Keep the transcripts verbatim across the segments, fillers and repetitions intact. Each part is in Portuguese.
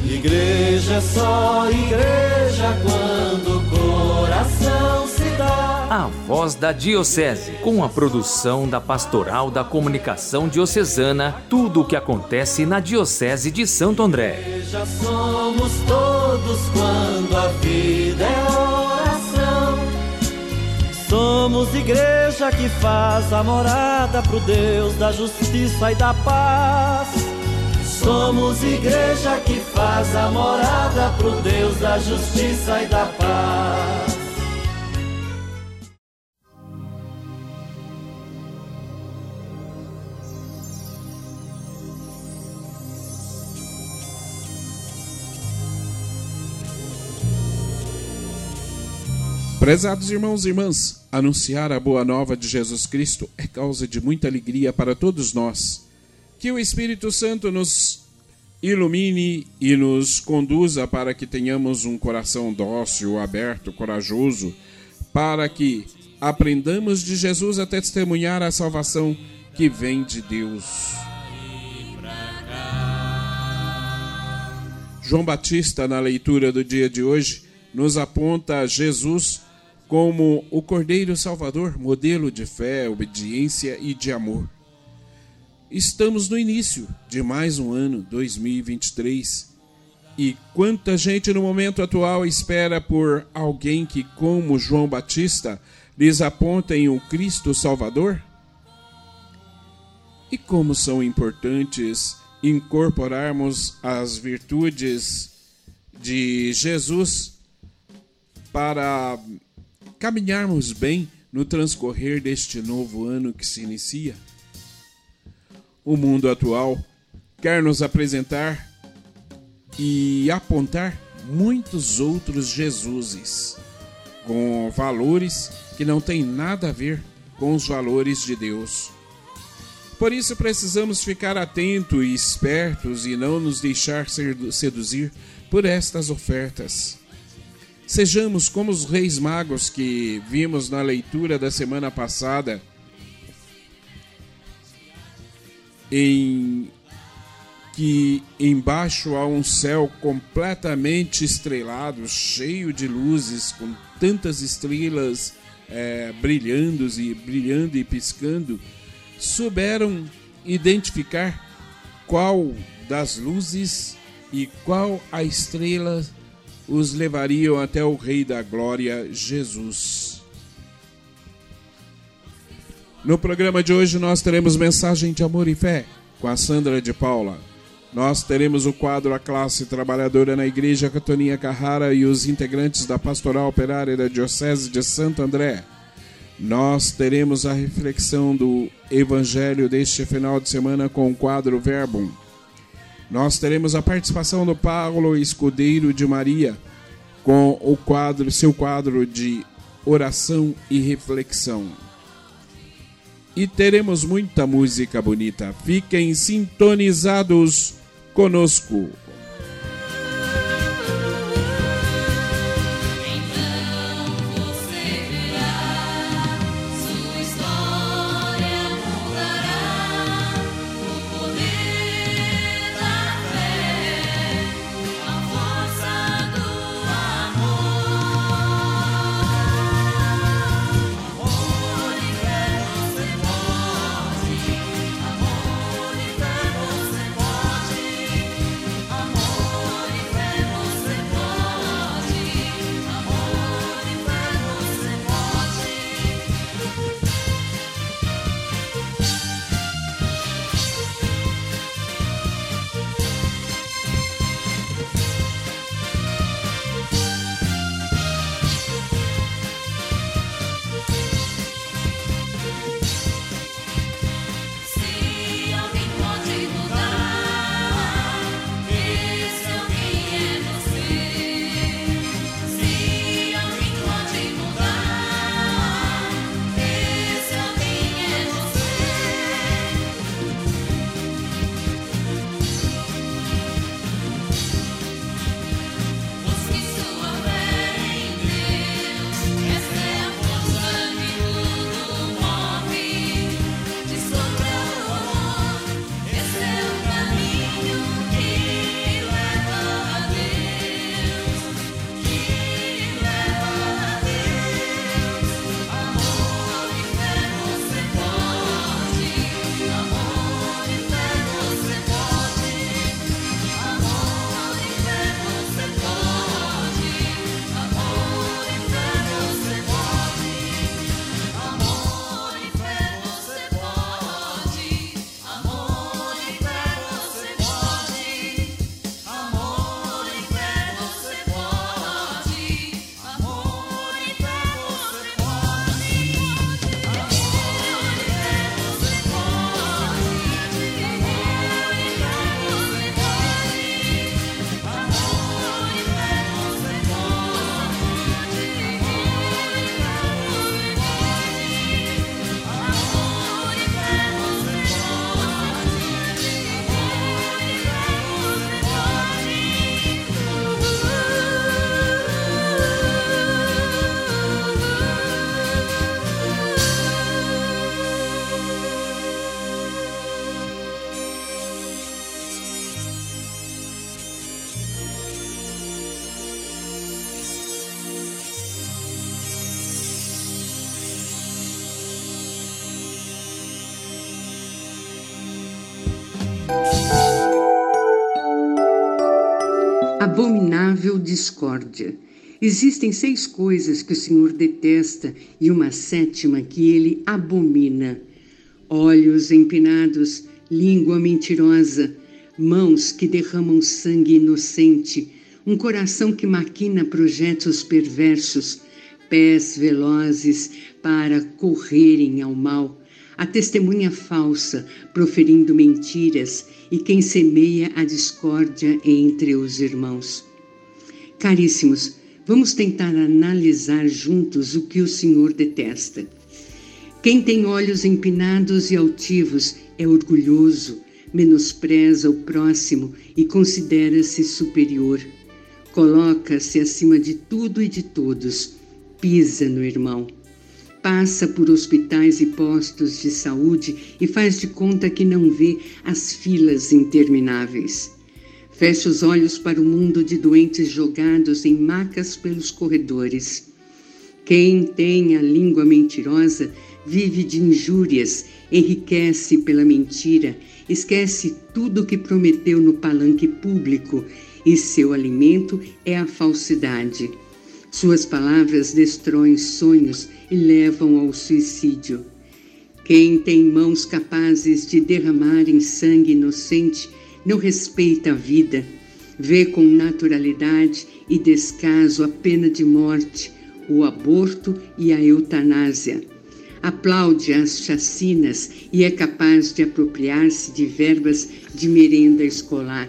Igreja é só igreja quando o coração se dá. A Voz da Diocese, com a produção da Pastoral da Comunicação Diocesana, tudo o que acontece na Diocese de Santo André. Igreja somos todos quando a vida é oração. Somos igreja que faz a morada pro Deus da justiça e da paz. Somos igreja que faz a morada pro Deus da justiça e da paz. Prezados irmãos e irmãs, anunciar a boa nova de Jesus Cristo é causa de muita alegria para todos nós. Que o Espírito Santo nos ilumine e nos conduza para que tenhamos um coração dócil, aberto, corajoso, para que aprendamos de Jesus a testemunhar a salvação que vem de Deus. João Batista, na leitura do dia de hoje, nos aponta Jesus como o Cordeiro Salvador, modelo de fé, obediência e de amor. Estamos no início de mais um ano, dois mil e vinte e três, e quanta gente no momento atual espera por alguém que, como João Batista, lhes apontem o Cristo Salvador? E como são importantes incorporarmos as virtudes de Jesus para caminharmos bem no transcorrer deste novo ano que se inicia. O mundo atual quer nos apresentar e apontar muitos outros Jesuses, com valores que não têm nada a ver com os valores de Deus. Por isso precisamos ficar atentos e espertos e não nos deixar seduzir por estas ofertas. Sejamos como os reis magos que vimos na leitura da semana passada, em que embaixo há um céu completamente estrelado, cheio de luzes, com tantas estrelas é, brilhando e brilhando e piscando, souberam identificar qual das luzes e qual a estrela os levariam até o Rei da Glória, Jesus. No programa de hoje nós teremos mensagem de amor e fé com a Sandra de Paula. Nós teremos o quadro A Classe Trabalhadora na Igreja Catoninha Carrara e os integrantes da Pastoral Operária da Diocese de Santo André. Nós teremos a reflexão do Evangelho deste final de semana com o quadro Verbum. Nós teremos a participação do Paulo Escudeiro de Maria com o quadro, seu quadro de oração e reflexão. E teremos muita música bonita. Fiquem sintonizados conosco. Amor Abominável discórdia. Existem seis coisas que o Senhor detesta e uma sétima que ele abomina: olhos empinados, língua mentirosa, mãos que derramam sangue inocente, um coração que maquina projetos perversos, pés velozes para correrem ao mal, a testemunha falsa, proferindo mentiras, e quem semeia a discórdia entre os irmãos. Caríssimos, vamos tentar analisar juntos o que o Senhor detesta. Quem tem olhos empinados e altivos é orgulhoso, menospreza o próximo e considera-se superior. Coloca-se acima de tudo e de todos, pisa no irmão. Passa por hospitais e postos de saúde e faz de conta que não vê as filas intermináveis. Fecha os olhos para o mundo de doentes jogados em macas pelos corredores. Quem tem a língua mentirosa vive de injúrias, enriquece pela mentira, esquece tudo o que prometeu no palanque público e seu alimento é a falsidade. Suas palavras destroem sonhos e levam ao suicídio. Quem tem mãos capazes de derramarem sangue inocente não respeita a vida, vê com naturalidade e descaso a pena de morte, o aborto e a eutanásia. Aplaude as chacinas e é capaz de apropriar-se de verbas de merenda escolar.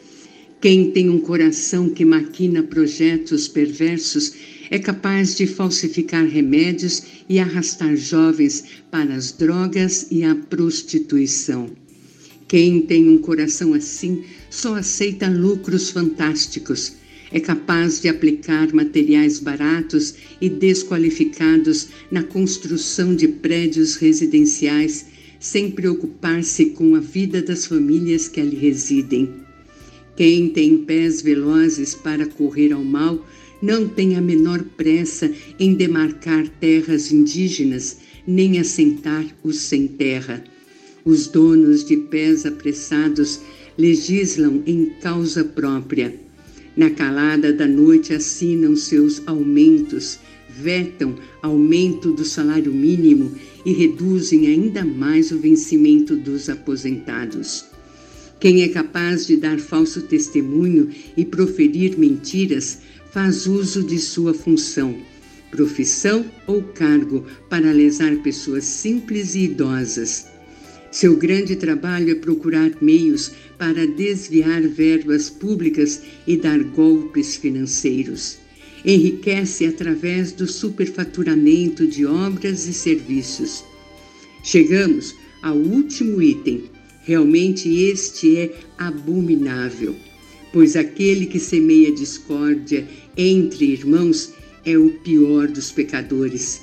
Quem tem um coração que maquina projetos perversos é capaz de falsificar remédios e arrastar jovens para as drogas e a prostituição. Quem tem um coração assim só aceita lucros fantásticos. É capaz de aplicar materiais baratos e desqualificados na construção de prédios residenciais, sem preocupar-se com a vida das famílias que ali residem. Quem tem pés velozes para correr ao mal não tem a menor pressa em demarcar terras indígenas, nem assentar os sem terra. Os donos de pés apressados legislam em causa própria. Na calada da noite assinam seus aumentos, vetam aumento do salário mínimo e reduzem ainda mais o vencimento dos aposentados. Quem é capaz de dar falso testemunho e proferir mentiras faz uso de sua função, profissão ou cargo para lesar pessoas simples e idosas. Seu grande trabalho é procurar meios para desviar verbas públicas e dar golpes financeiros. Enriquece através do superfaturamento de obras e serviços. Chegamos ao último item. Realmente este é abominável, pois aquele que semeia discórdia entre irmãos é o pior dos pecadores.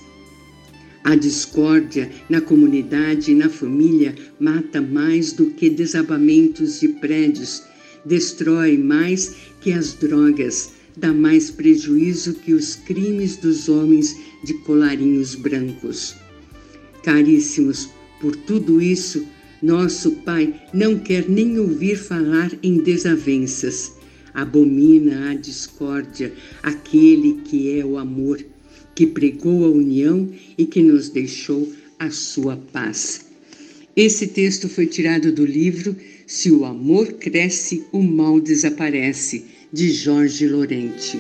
A discórdia na comunidade e na família mata mais do que desabamentos de prédios, destrói mais que as drogas, dá mais prejuízo que os crimes dos homens de colarinhos brancos. Caríssimos, por tudo isso, nosso Pai não quer nem ouvir falar em desavenças. Abomina a discórdia, aquele que é o amor, que pregou a união e que nos deixou a sua paz. Esse texto foi tirado do livro Se o Amor Cresce, o Mal Desaparece, de Jorge Lorente.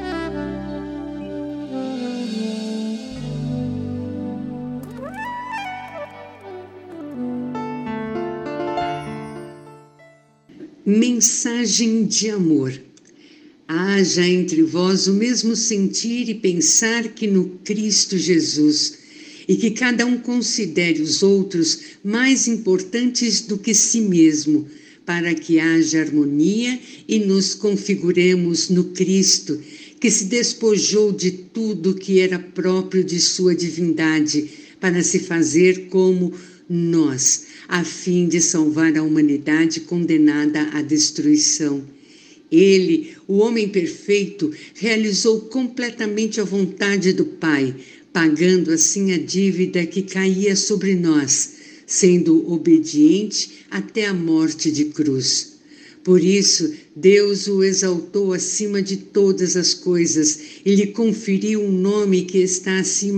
Mensagem de amor. Haja entre vós o mesmo sentir e pensar que no Cristo Jesus, e que cada um considere os outros mais importantes do que si mesmo, para que haja harmonia e nos configuremos no Cristo, que se despojou de tudo que era próprio de sua divindade, para se fazer como nós, a fim de salvar a humanidade condenada à destruição. Ele, o homem perfeito, realizou completamente a vontade do Pai, pagando assim a dívida que caía sobre nós, sendo obediente até a morte de cruz. Por isso, Deus o exaltou acima de todas as coisas e lhe conferiu um nome que está acima